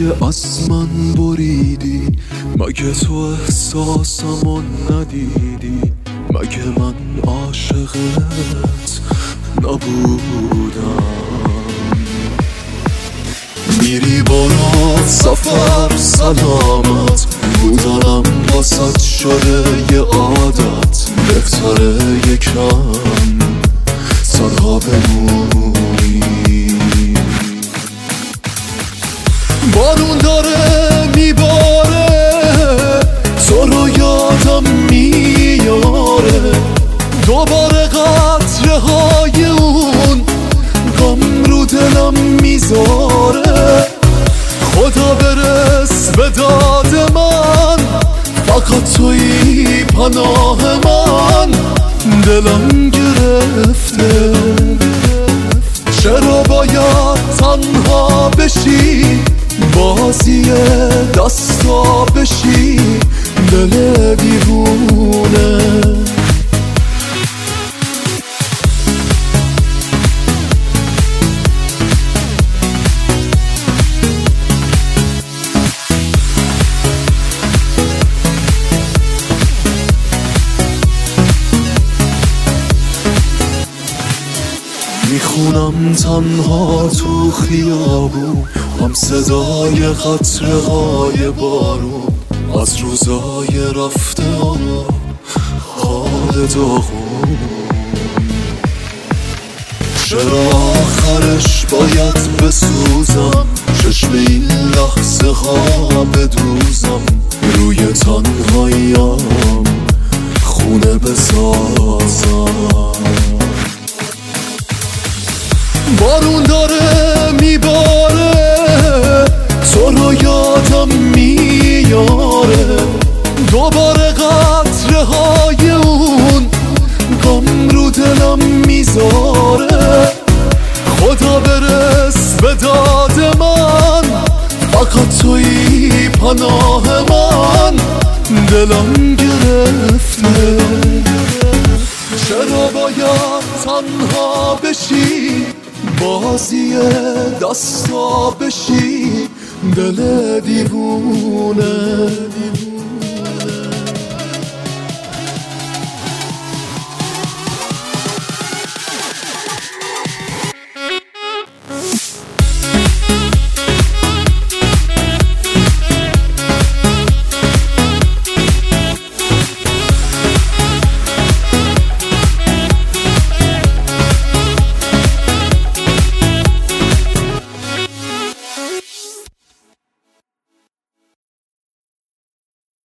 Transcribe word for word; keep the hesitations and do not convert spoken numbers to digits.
که از من بریدی، مگه تو احساسمو ندیدی؟ مگه من عاشقت نبودم؟ میری برو سفر سلامت، بودنم واسط شده یه عادت. بهتره یکم تنها بمونی. بارون داره میباره، تو رو یادم میاره. دوباره قطره های اون غم رو دلم میذاره. خدا برس به داد من، فقط تویی پناه من. دلم گرفته، چرا باید تنها بشی؟ بازی دستا بشی دل دیوونه. میخونم تنها تو خیابون، هم صدای قطره های بارون از روزای رفته ها، حال داغون. چرا آخرش باید بسوزم؟ چشم این لحظه ها بدوزم. روی تنهاییم خونه بسازم. بارون داره میباره، تو رو یادم میاره. دوباره قطره های اون غم رو دلم میذاره. خدا برس به داد من، فقط تویی پناه من. دلم گرفته، چرا باید تنها بشی؟ بازی دستا بشی دل دیوونه.